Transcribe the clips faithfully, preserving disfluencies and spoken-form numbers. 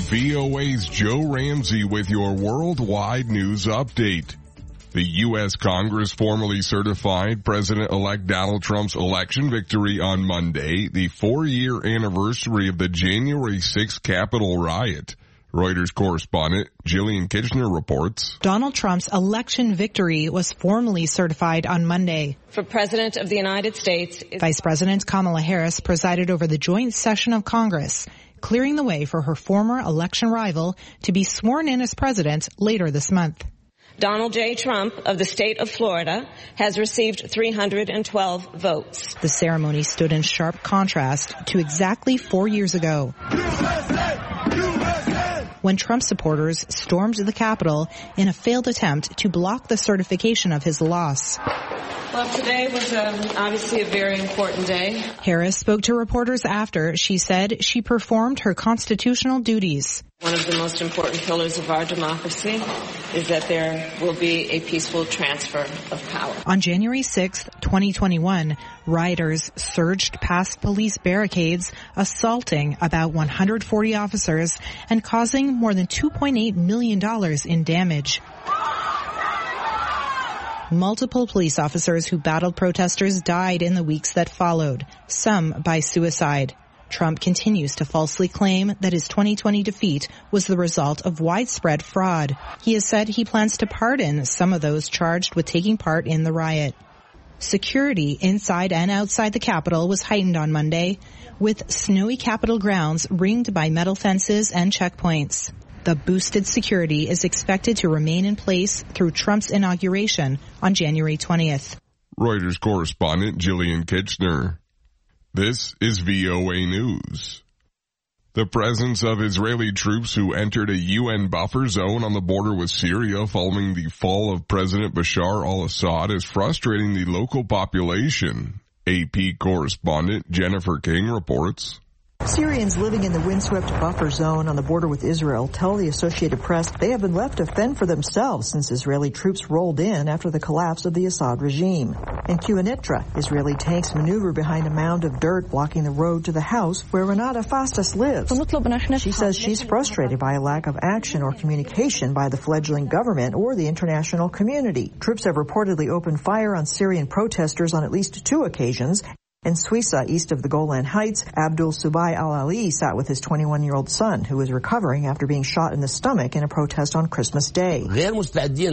V O A's Joe Ramsey with your worldwide news update. The U S Congress formally certified President-elect Donald Trump's election victory on Monday, the four-year anniversary of the January sixth Capitol riot. Reuters correspondent Jillian Kitchener reports. Donald Trump's election victory was formally certified on Monday. For President of the United States, Vice President Kamala Harris presided over the joint session of Congress, clearing the way for her former election rival to be sworn in as president later this month. Donald J. Trump of the state of Florida has received three hundred twelve votes. The ceremony stood in sharp contrast to exactly four years ago, U S A, U S A, when Trump supporters stormed the Capitol in a failed attempt to block the certification of his loss. Well, today was um, obviously a very important day. Harris spoke to reporters after she said she performed her constitutional duties. One of the most important pillars of our democracy is that there will be a peaceful transfer of power. On January sixth, twenty twenty-one, rioters surged past police barricades, assaulting about one hundred forty officers and causing more than two point eight million dollars in damage. Multiple police officers who battled protesters died in the weeks that followed, some by suicide. Trump continues to falsely claim that his twenty twenty defeat was the result of widespread fraud. He has said he plans to pardon some of those charged with taking part in the riot. Security inside and outside the Capitol was heightened on Monday, with snowy Capitol grounds ringed by metal fences and checkpoints. The boosted security is expected to remain in place through Trump's inauguration on January twentieth. Reuters correspondent Jillian Kitchener. This is V O A News. The presence of Israeli troops who entered a U N buffer zone on the border with Syria following the fall of President Bashar al-Assad is frustrating the local population. A P correspondent Jennifer King reports. Syrians living in the windswept buffer zone on the border with Israel tell the Associated Press they have been left to fend for themselves since Israeli troops rolled in after the collapse of the Assad regime. In Quneitra, Israeli tanks maneuver behind a mound of dirt blocking the road to the house where Renata Fastas lives. She says she's frustrated by a lack of action or communication by the fledgling government or the international community. Troops have reportedly opened fire on Syrian protesters on at least two occasions. In Suisa, east of the Golan Heights, Abdul Subai al-Ali sat with his twenty-one-year-old son, who was recovering after being shot in the stomach in a protest on Christmas Day. He says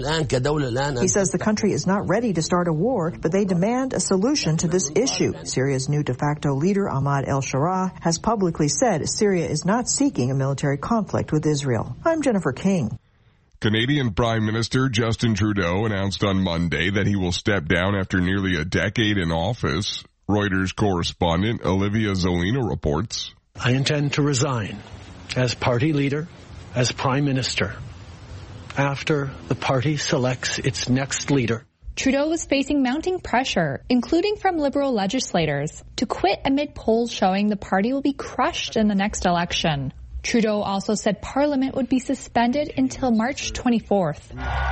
the country is not ready to start a war, but they demand a solution to this issue. Syria's new de facto leader, Ahmad el-Sharaa, has publicly said Syria is not seeking a military conflict with Israel. I'm Jennifer King. Canadian Prime Minister Justin Trudeau announced on Monday that he will step down after nearly a decade in office. Reuters correspondent Olivia Zolino reports. I intend to resign as party leader, as prime minister, after the party selects its next leader. Trudeau was facing mounting pressure, including from Liberal legislators, to quit amid polls showing the party will be crushed in the next election. Trudeau also said Parliament would be suspended until March twenty-fourth.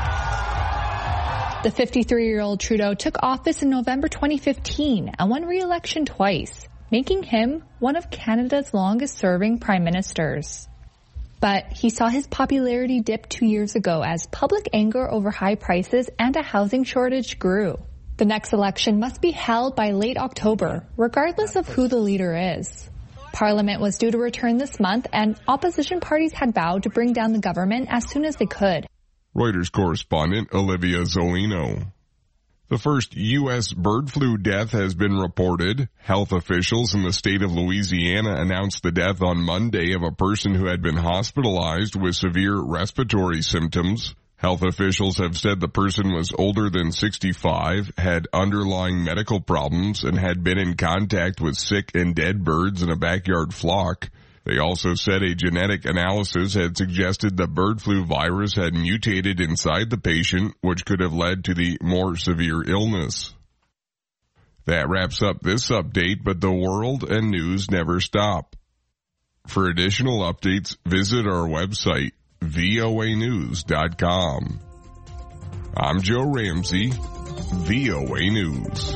The fifty-three-year-old Trudeau took office in November twenty fifteen and won re-election twice, making him one of Canada's longest-serving prime ministers. But he saw his popularity dip two years ago as public anger over high prices and a housing shortage grew. The next election must be held by late October, regardless of who the leader is. Parliament was due to return this month, and opposition parties had vowed to bring down the government as soon as they could. Reuters correspondent Olivia Zolino. The first U S bird flu death has been reported. Health officials in the state of Louisiana announced the death on Monday of a person who had been hospitalized with severe respiratory symptoms. Health officials have said the person was older than sixty-five, had underlying medical problems, and had been in contact with sick and dead birds in a backyard flock. They also said a genetic analysis had suggested the bird flu virus had mutated inside the patient, which could have led to the more severe illness. That wraps up this update, but the world and news never stop. For additional updates, visit our website, V O A news dot com. I'm Joe Ramsey, V O A News.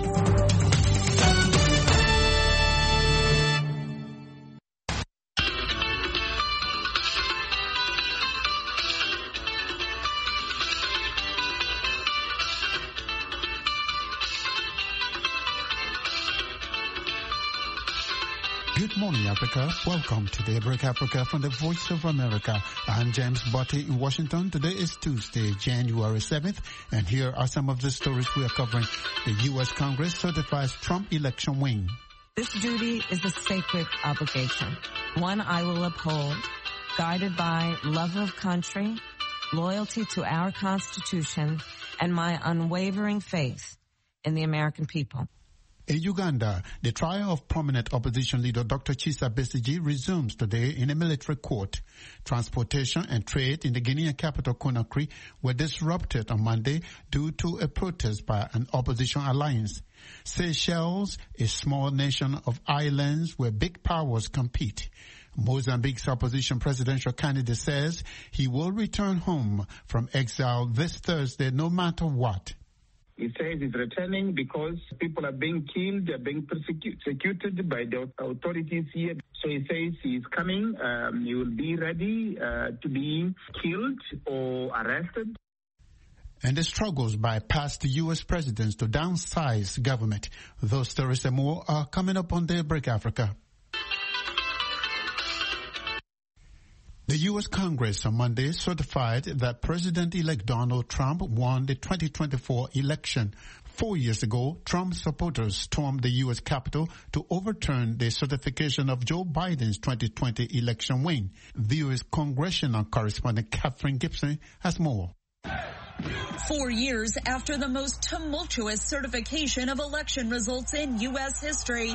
Good morning, Africa. Welcome to Daybreak Africa from the Voice of America. I'm James Botti in Washington. Today is Tuesday, January seventh, and here are some of the stories we are covering. The U S Congress certifies Trump election win. This duty is a sacred obligation, one I will uphold, guided by love of country, loyalty to our Constitution, and my unwavering faith in the American people. In Uganda, the trial of prominent opposition leader Doctor Kizza Besigye resumes today in a military court. Transportation and trade in the Guinean capital Conakry were disrupted on Monday due to a protest by an opposition alliance. Seychelles, a small nation of islands where big powers compete. Mozambique's opposition presidential candidate says he will return home from exile this Thursday no matter what. He says he's returning because people are being killed, they're being persecuted by the authorities here. So he says he's coming, um, he will be ready uh, to be killed or arrested. And the struggles by past U S presidents to downsize government. Those stories and more are coming up on Daybreak Africa. The U S Congress on Monday certified that President-elect Donald Trump won the twenty twenty-four election. Four years ago, Trump supporters stormed the U S Capitol to overturn the certification of Joe Biden's twenty twenty election win. V O A's congressional correspondent Catherine Gibson has more. Four years after the most tumultuous certification of election results in U S history,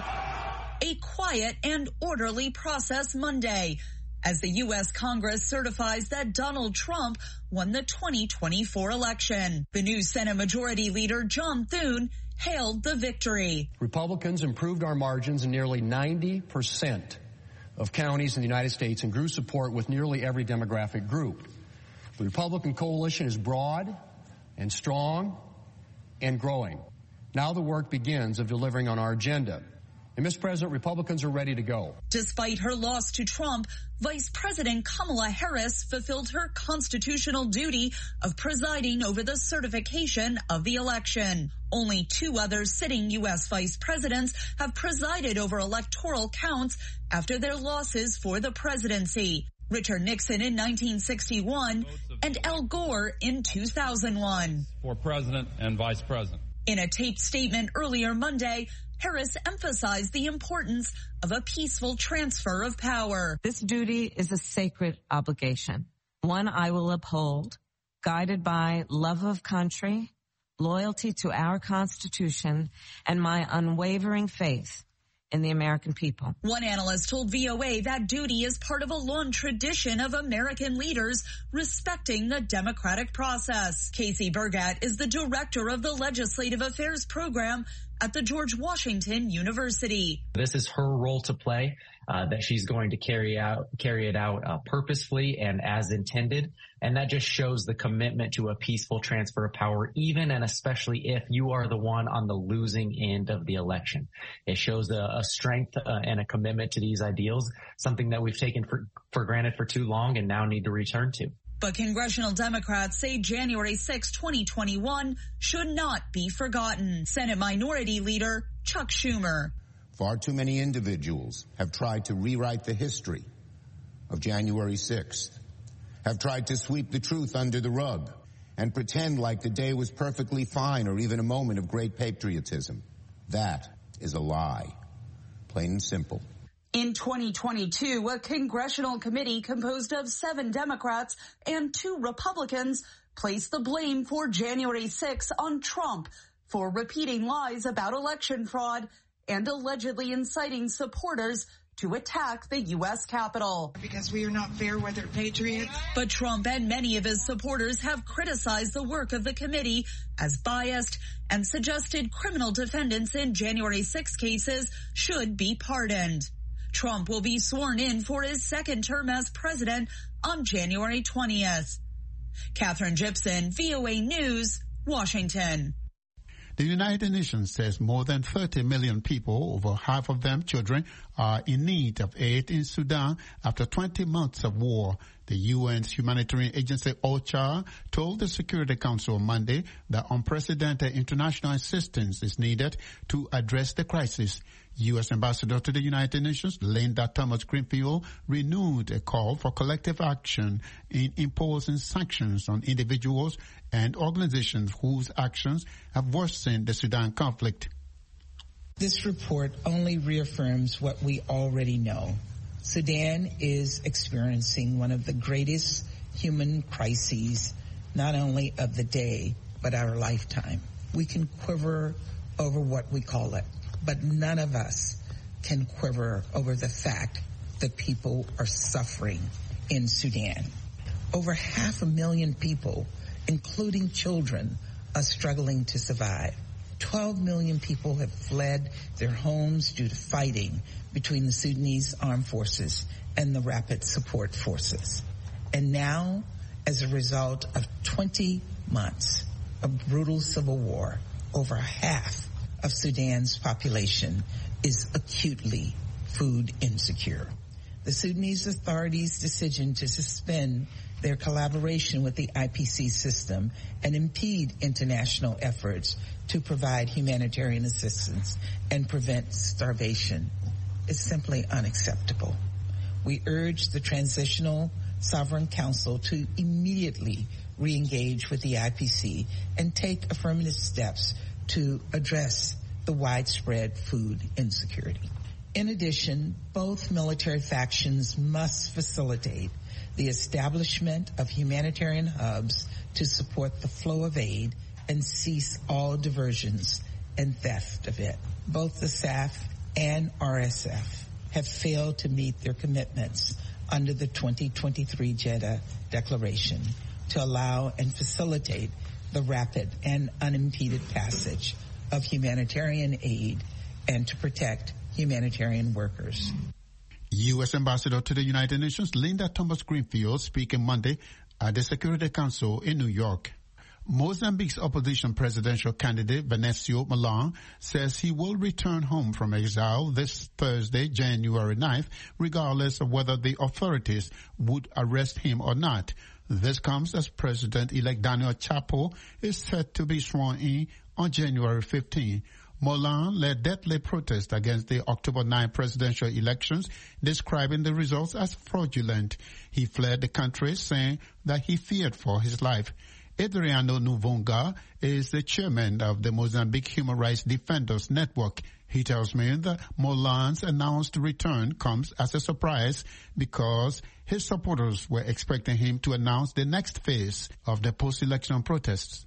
a quiet and orderly process Monday, as the U S Congress certifies that Donald Trump won the twenty twenty-four election. The new Senate Majority Leader John Thune hailed the victory. Republicans improved our margins in nearly ninety percent of counties in the United States and grew support with nearly every demographic group. The Republican coalition is broad and strong and growing. Now the work begins of delivering on our agenda. And, Mister President, Republicans are ready to go. Despite her loss to Trump, Vice President Kamala Harris fulfilled her constitutional duty of presiding over the certification of the election. Only two other sitting U S vice presidents have presided over electoral counts after their losses for the presidency. Richard Nixon in nineteen sixty-one and Al Gore in two thousand one. For president and vice president. In a taped statement earlier Monday, Harris emphasized the importance of a peaceful transfer of power. This duty is a sacred obligation, one I will uphold, guided by love of country, loyalty to our Constitution, and my unwavering faith in the American people. One analyst told V O A that duty is part of a long tradition of American leaders respecting the democratic process. Casey Burgat is the director of the Legislative Affairs Program at the George Washington University. This is her role to play, uh, that she's going to carry out, carry it out uh, purposefully and as intended. And that just shows the commitment to a peaceful transfer of power, even and especially if you are the one on the losing end of the election. It shows a, a strength uh, and a commitment to these ideals, something that we've taken for, for granted for too long and now need to return to. But congressional Democrats say January sixth, twenty twenty-one should not be forgotten. Senate Minority Leader Chuck Schumer. Far too many individuals have tried to rewrite the history of January sixth, have tried to sweep the truth under the rug and pretend like the day was perfectly fine or even a moment of great patriotism. That is a lie, plain and simple. In twenty twenty-two, a congressional committee composed of seven Democrats and two Republicans placed the blame for January sixth on Trump for repeating lies about election fraud and allegedly inciting supporters to attack the U S Capitol. Because we are not fair weather patriots. But Trump and many of his supporters have criticized the work of the committee as biased and suggested criminal defendants in January sixth cases should be pardoned. Trump will be sworn in for his second term as president on January twentieth. Catherine Gibson, V O A News, Washington. The United Nations says more than thirty million people, over half of them children, are in need of aid in Sudan after twenty months of war. The U N's humanitarian agency OCHA told the Security Council on Monday that unprecedented international assistance is needed to address the crisis. U S Ambassador to the United Nations, Linda Thomas-Greenfield, renewed a call for collective action in imposing sanctions on individuals and organizations whose actions have worsened the Sudan conflict. This report only reaffirms what we already know. Sudan is experiencing one of the greatest human crises, not only of the day, but our lifetime. We can quiver over what we call it, but none of us can quiver over the fact that people are suffering in Sudan. Over half a million people, including children, are struggling to survive. twelve million people have fled their homes due to fighting between the Sudanese armed forces and the Rapid Support Forces. And now, as a result of twenty months of brutal civil war, over half of Sudan's population is acutely food insecure. The Sudanese authorities' decision to suspend their collaboration with the I P C system and impede international efforts to provide humanitarian assistance and prevent starvation is simply unacceptable. We urge the Transitional Sovereign Council to immediately re-engage with the I P C and take affirmative steps to address the widespread food insecurity. In addition, both military factions must facilitate the establishment of humanitarian hubs to support the flow of aid and cease all diversions and theft of it. Both the S A F and R S F have failed to meet their commitments under the twenty twenty-three Jeddah Declaration to allow and facilitate the rapid and unimpeded passage of humanitarian aid and to protect humanitarian workers. U S Ambassador to the United Nations Linda Thomas-Greenfield speaking Monday at the Security Council in New York. Mozambique's opposition presidential candidate Venancio Molan says he will return home from exile this Thursday, January ninth, regardless of whether the authorities would arrest him or not. This comes as President-elect Daniel Chapo is set to be sworn in on January fifteenth. Molan led deadly protest against the October ninth presidential elections, describing the results as fraudulent. He fled the country, saying that he feared for his life. Adriano Nuvonga is the chairman of the Mozambique Human Rights Defenders Network. He tells me that Molan's announced return comes as a surprise because his supporters were expecting him to announce the next phase of the post-election protests.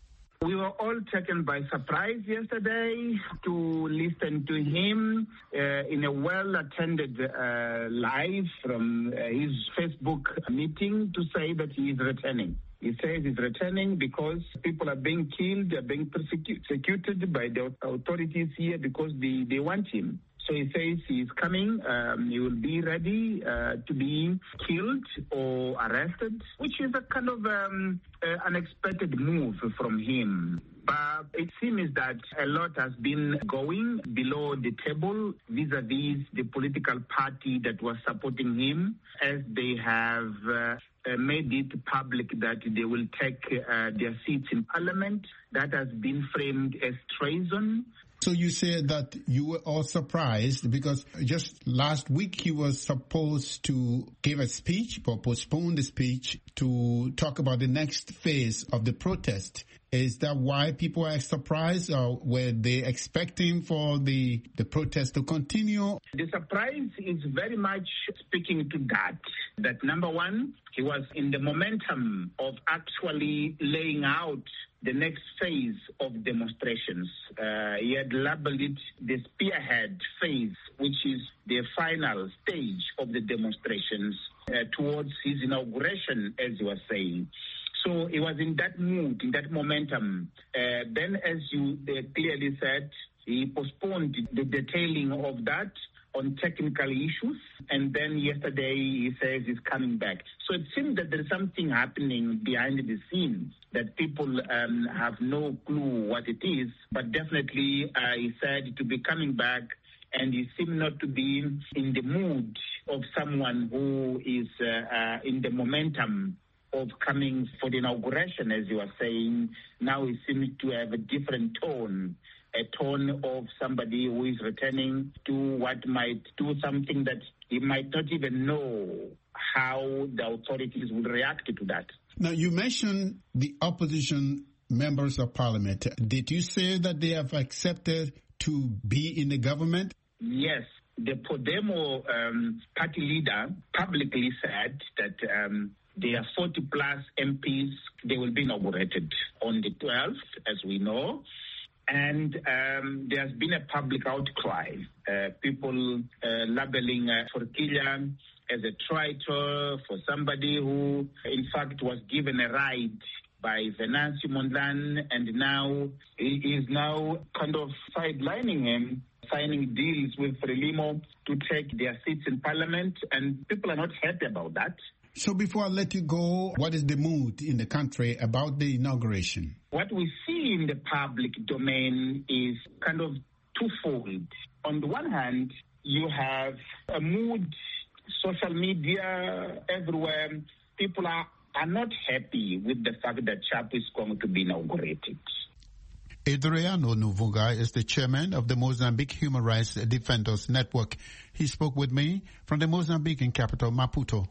We were all taken by surprise yesterday to listen to him uh, in a well-attended uh, live from uh, his Facebook meeting to say that he is returning. He says he's returning because people are being killed, they're being persecuted by the authorities here because they, they want him. So he says he's coming, um, he will be ready uh, to be killed or arrested, which is a kind of um, uh, unexpected move from him. But it seems that a lot has been going below the table vis-a-vis the political party that was supporting him, as they have uh, uh, made it public that they will take uh, their seats in parliament. That has been framed as treason. So you said that you were all surprised because just last week he was supposed to give a speech, but postpone the speech to talk about the next phase of the protest. Is that why people are surprised, or were they expecting for the, the protest to continue? The surprise is very much speaking to that. That number one, he was in the momentum of actually laying out the next phase of demonstrations. Uh, he had labeled it the spearhead phase, which is the final stage of the demonstrations uh, towards his inauguration, as you were saying. So he was in that mood, in that momentum. Uh, then, as you uh, clearly said, he postponed the detailing of that on technical issues, and then yesterday he says he's coming back. So it seems that there's something happening behind the scenes that people um, have no clue what it is, but definitely uh, he said to be coming back, and he seemed not to be in the mood of someone who is uh, uh, in the momentum of coming for the inauguration, as you are saying. Now he seems to have a different tone a tone of somebody who is returning to what might do something that he might not even know how the authorities will react to that. Now, you mentioned the opposition members of parliament. Did you say that they have accepted to be in the government? Yes. The Podemo um, party leader publicly said that um, their forty plus M Ps, they will be inaugurated on the twelfth, as we know. And um, there's been a public outcry. Uh, people uh, labeling uh, Forquilla as a traitor, for somebody who, in fact, was given a ride by Venancio Mondlane, and now he is now kind of sidelining him, signing deals with Frelimo to take their seats in parliament, and people are not happy about that. So before I let you go, what is the mood in the country about the inauguration? What we see in the public domain is kind of twofold. On the one hand, you have a mood, social media, everywhere. People are, are not happy with the fact that Chapo is going to be inaugurated. Adriano Novunga is the chairman of the Mozambique Human Rights Defenders Network. He spoke with me from the Mozambican capital, Maputo.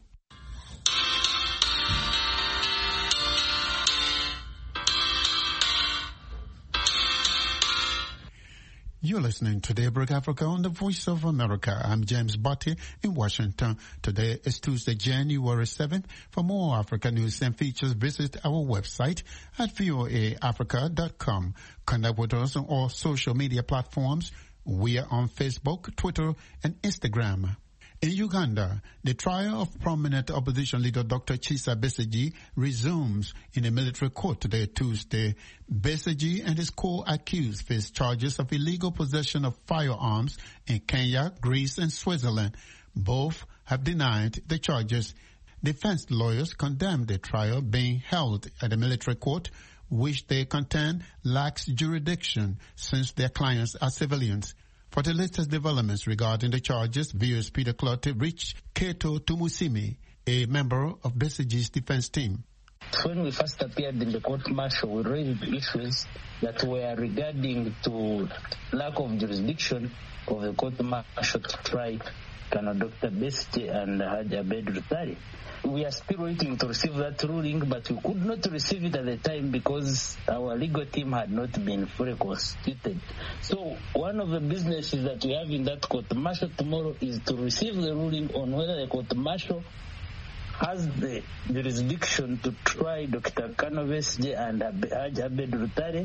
You're listening to Daybreak Africa on the Voice of America. I'm James Botti in Washington. Today is Tuesday, January seventh. For more Africa news and features, visit our website at V O A Africa dot com. Connect with us on all social media platforms. We are on Facebook, Twitter, and Instagram. In Uganda, the trial of prominent opposition leader Doctor Kizza Besigye resumes in a military court today, Tuesday. Besigye and his co-accused face charges of illegal possession of firearms in Kenya, Greece, and Switzerland. Both have denied the charges. Defense lawyers condemned the trial being held at a military court, which they contend lacks jurisdiction since their clients are civilians. For the latest developments regarding the charges, V O's Peter Clotte reached Keto Tumusimi, a member of Besigye's defense team. When we first appeared in the court-martial, we raised issues that were regarding to lack of jurisdiction of the court-martial to try Colonel Doctor Besigye and Haji Abed Rutare. We are still waiting to receive that ruling, but we could not receive it at the time because our legal team had not been fully constituted. So one of the businesses that we have in that court-martial tomorrow is to receive the ruling on whether the court-martial has the jurisdiction to try Doctor Colonel Besigye and Haji Abed Rutare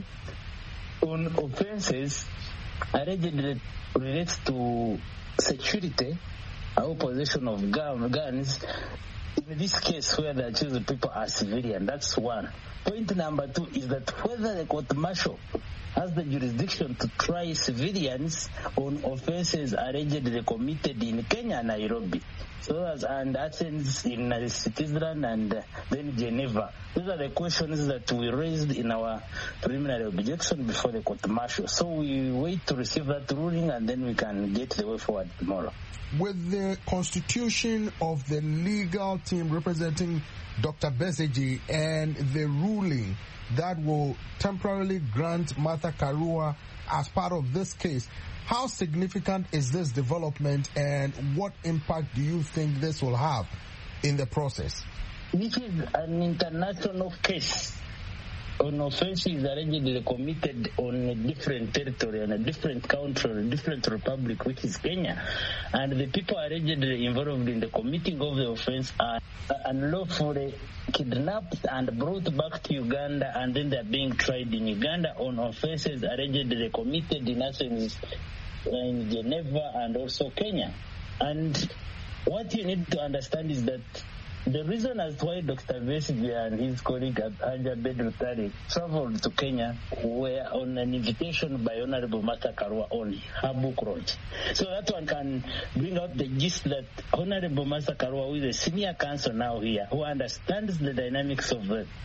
on offenses allegedly relates to security or possession of gun, guns. In this case, where the accused people are civilian, that's one. Point number two is that whether the court-martial has the jurisdiction to try civilians on offenses allegedly committed in Kenya and Nairobi, so as and Athens in uh, Switzerland and uh, then Geneva. These are the questions that we raised in our preliminary objection before the court-martial. So we wait to receive that ruling and then we can get the way forward tomorrow. With the constitution of the legal team representing Doctor Besigye and the ruling that will temporarily grant Martha Karua as part of this case, how significant is this development and what impact do you think this will have in the process? This is an international case on offenses allegedly committed on a different territory, on a different country, a different republic, which is Kenya. And the people allegedly involved in the committing of the offense are unlawfully kidnapped and brought back to Uganda, and then they're being tried in Uganda on offenses allegedly committed in Athens, in Geneva, and also Kenya. And what you need to understand is that the reason as to why Doctor Besigye and his colleague Haji Abed Rutare traveled to Kenya were on an invitation by Honorable Martha Karua on her book launch. So that one can bring out the gist that Honorable Martha Karua, who is a senior counsel now here, who understands the dynamics of the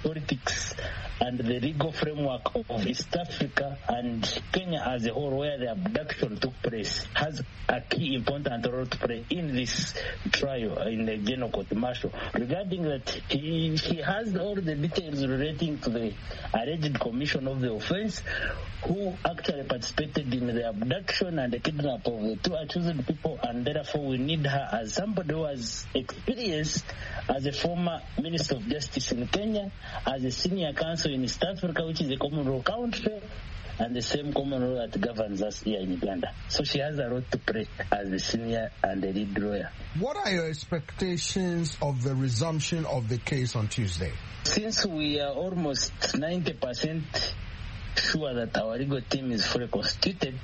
politics and the legal framework of East Africa and Kenya as a whole, where the abduction took place, has a key important role to play in this trial in the General Court Martial. Regarding that, he, he has all the details relating to the alleged commission of the offense, who actually participated in the abduction and the kidnap of the two accused people, and therefore we need her as somebody who has experience as a former Minister of Justice in Kenya, as a senior counsel in East Africa, which is a common law country, and the same common law that governs us here in Uganda. So she has a role to play as the senior and the lead lawyer. What are your expectations of the resumption of the case on Tuesday? Since we are almost ninety percent sure that our legal team is fully constituted,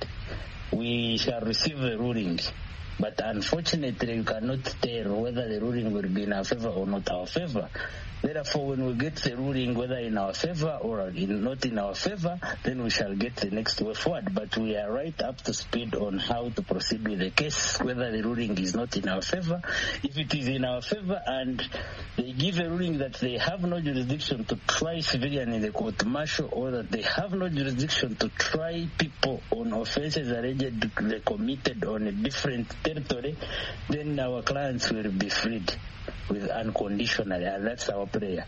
we shall receive a ruling. But unfortunately, you cannot tell whether the ruling will be in our favor or not our favor. Therefore, when we get the ruling, whether in our favor or in, not in our favor, then we shall get the next way forward. But we are right up to speed on how to proceed with the case, whether the ruling is not in our favor. If it is in our favor and they give a ruling that they have no jurisdiction to try civilian in the court martial, or that they have no jurisdiction to try people on offenses allegedly committed on a different territory, then our clients will be freed with unconditionally, and that's our prayer.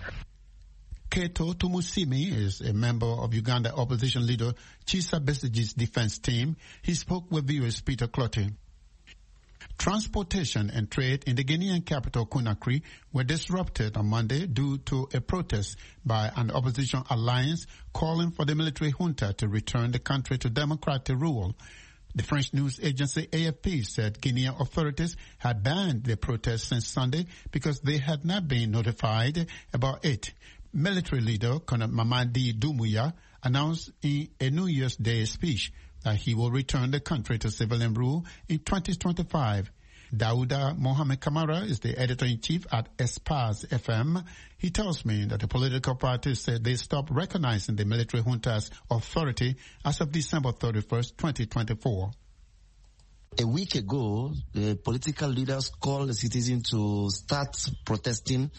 Keto Tumusimi is a member of Uganda opposition leader Kizza Besigye's defense team. He spoke with viewers Peter Clottey. Transportation and trade in the Guinean capital Conakry were disrupted on Monday due to a protest by an opposition alliance calling for the military junta to return the country to democratic rule. The French news agency A F P said Guinean authorities had banned the protest since Sunday because they had not been notified about it. Military leader Colonel Mamadi Doumbouya announced in a New Year's Day speech that he will return the country to civilian rule in twenty twenty-five. Dauda Mohamed Kamara is the editor-in-chief at Espace F M. He tells me that the political parties said they stopped recognizing the military junta's authority as of December thirty-first, twenty twenty-four. A week ago, the political leaders called the citizens to start protesting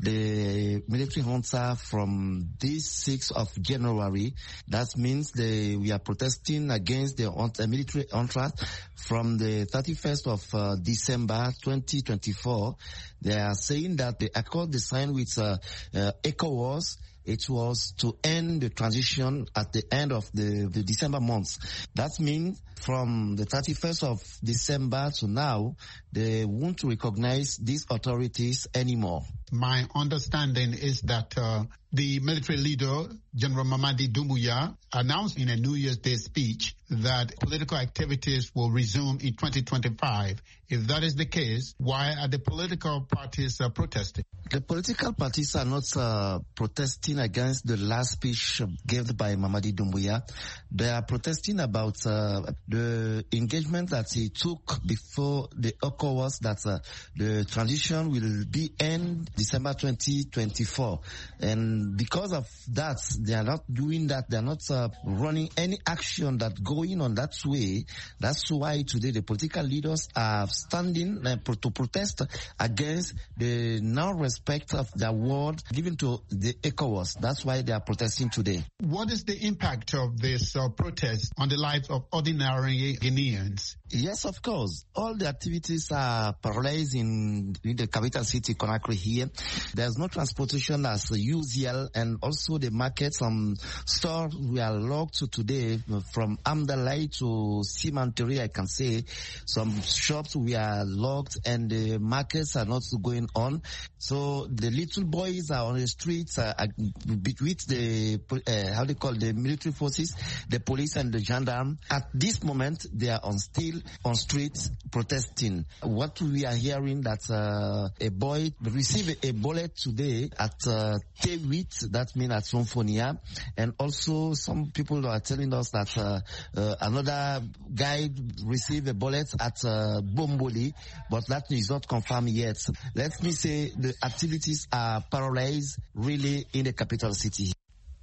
the military junta from this sixth of January. That means they, we are protesting against the military junta from the thirty-first of uh, December twenty twenty-four. They are saying that the accord they signed with uh, uh, ECOWAS, it was to end the transition at the end of the, the December month. That means from the thirty-first of December to now, they won't recognize these authorities anymore. My understanding is that uh, the military leader, General Mamadi Doumbouya, announced in a New Year's Day speech that political activities will resume in twenty twenty-five. If that is the case, why are the political parties uh, protesting? The political parties are not uh, protesting against the last speech given by Mamadi Doumbouya. They are protesting about uh, the engagement that he took before the ECOWAS that uh, the transition will be end December twenty twenty-four. And because of that, they are not doing that. They are not uh, running any action that going on that way. That's why today the political leaders are standing uh, to protest against the non-respect of the award given to the ECOWAS. That's why they are protesting today. What is the impact of this uh, protest on the lives of ordinary Guineans? Yes, of course. All the activities are paralyzed in, in the capital city, Conakry here. There's no transportation as usual, and also the markets, some stores we are locked today from Amdalai to Cimenterie, I can say. Some shops we are locked and the markets are not going on. So the little boys are on the streets uh, with the, uh, how they call the military forces, the police and the gendarme. At this moment, they are on still on streets protesting. What we are hearing that uh, a boy received a bullet today at uh, T eight, that means at Symphonia, and also some people are telling us that uh, uh, another guy received a bullet at uh, Bomboli, but that is not confirmed yet. Let me say the activities are paralyzed really in the capital city.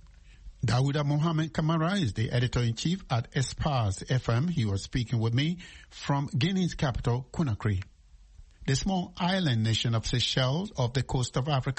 Dauda Mohamed Kamara is the editor-in-chief at Espace F M. He was speaking with me from Guinea's capital, Conakry. The small island nation of Seychelles off the coast of Africa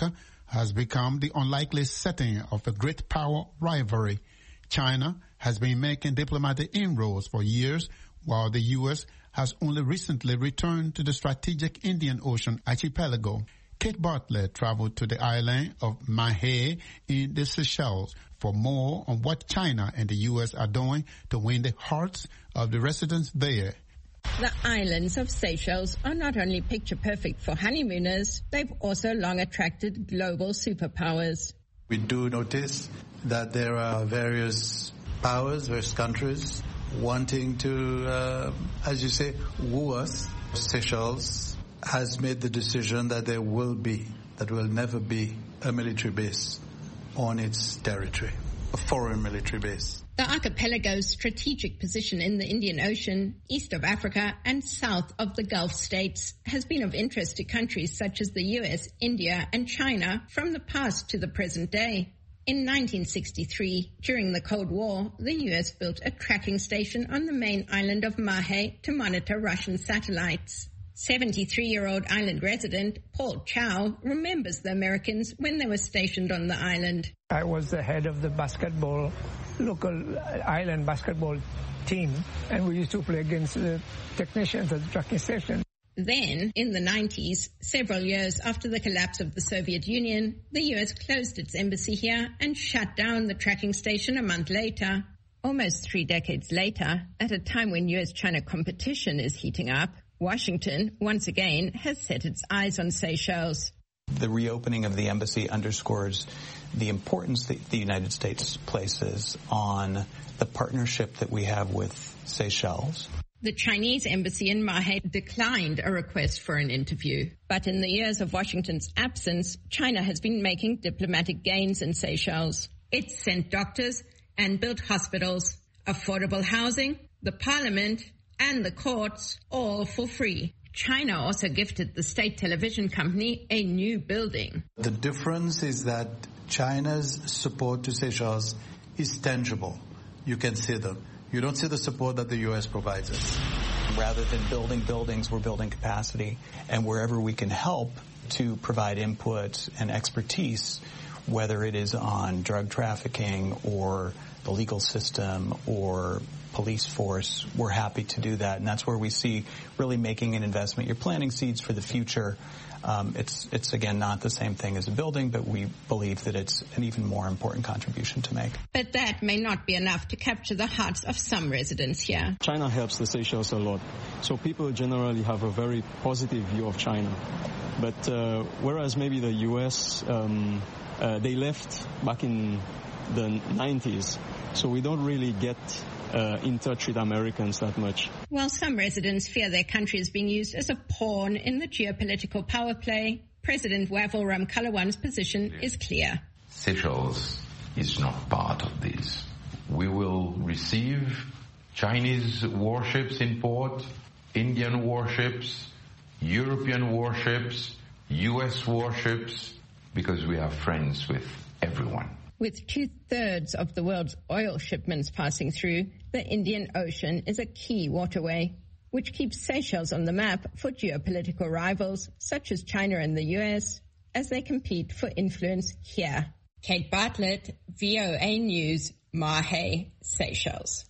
has become the unlikely setting of a great power rivalry. China has been making diplomatic inroads for years, while the U S has only recently returned to the strategic Indian Ocean archipelago. Kate Bartlett traveled to the island of Mahé in the Seychelles for more on what China and the U S are doing to win the hearts of the residents there. The islands of Seychelles are not only picture-perfect for honeymooners, they've also long attracted global superpowers. We do notice that there are various powers, various countries wanting to, uh, as you say, woo us. Seychelles has made the decision that there will be, that will never be a military base on its territory, a foreign military base. The archipelago's strategic position in the Indian Ocean, east of Africa and south of the Gulf states, has been of interest to countries such as the U S, India and China from the past to the present day. In nineteen sixty-three, during the Cold War, the U S built a tracking station on the main island of Mahé to monitor Russian satellites. seventy-three-year-old island resident Paul Chow remembers the Americans when they were stationed on the island. I was the head of the basketball, local island basketball team, and we used to play against the technicians at the tracking station. Then, in the nineties, several years after the collapse of the Soviet Union, the U S closed its embassy here and shut down the tracking station a month later. Almost three decades later, at a time when U S-China competition is heating up, Washington, once again, has set its eyes on Seychelles. The reopening of the embassy underscores the importance that the United States places on the partnership that we have with Seychelles. The Chinese embassy in Mahé declined a request for an interview. But in the years of Washington's absence, China has been making diplomatic gains in Seychelles. It's sent doctors and built hospitals, affordable housing, the parliament, and the courts, all for free. China also gifted the state television company a new building. The difference is that China's support to Seychelles is tangible. You can see them. You don't see the support that the U S provides us. Rather than building buildings, we're building capacity. And wherever we can help to provide input and expertise, whether it is on drug trafficking or the legal system or police force, we're happy to do that. And that's where we see really making an investment. You're planting seeds for the future. Um, it's, it's again, not the same thing as a building, but we believe that it's an even more important contribution to make. But that may not be enough to capture the hearts of some residents here. China helps the Seychelles a lot. So people generally have a very positive view of China. But uh, whereas maybe the U S, um, uh, they left back in the nineties, so we don't really get Uh, in touch with Americans that much. While some residents fear their country is being used as a pawn in the geopolitical power play, President Wavel Ramkalawan's position is clear. Seychelles is not part of this. We will receive Chinese warships in port, Indian warships, European warships, U S warships, because we are friends with everyone. With two-thirds of the world's oil shipments passing through, the Indian Ocean is a key waterway, which keeps Seychelles on the map for geopolitical rivals such as China and the U S as they compete for influence here. Kate Bartlett, V O A News, Mahé, Seychelles.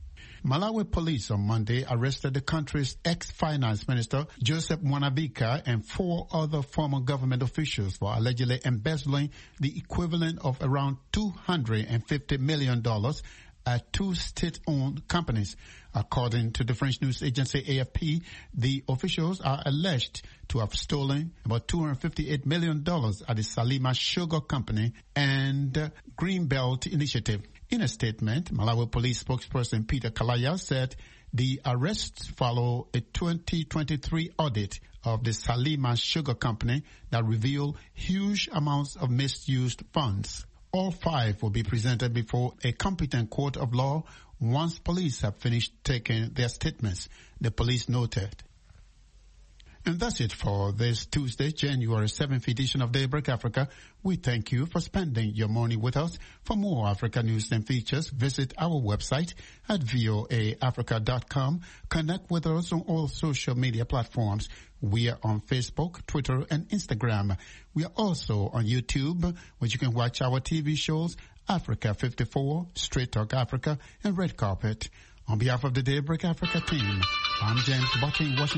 Malawi police on Monday arrested the country's ex-finance minister, Joseph Mwanavika, and four other former government officials for allegedly embezzling the equivalent of around two hundred fifty million dollars at two state-owned companies. According to the French news agency A F P, the officials are alleged to have stolen about two hundred fifty-eight million dollars at the Salima Sugar Company and Greenbelt Initiative. In a statement, Malawi police spokesperson Peter Kalaya said the arrests follow a twenty twenty-three audit of the Salima Sugar Company that revealed huge amounts of misused funds. All five will be presented before a competent court of law once police have finished taking their statements, the police noted. And that's it for this Tuesday, January seventh edition of Daybreak Africa. We thank you for spending your morning with us. For more Africa news and features, visit our website at voa africa dot com. Connect with us on all social media platforms. We are on Facebook, Twitter, and Instagram. We are also on YouTube, where you can watch our T V shows, Africa fifty-four, Straight Talk Africa, and Red Carpet. On behalf of the Daybreak Africa team, I'm James Bucking, Washington.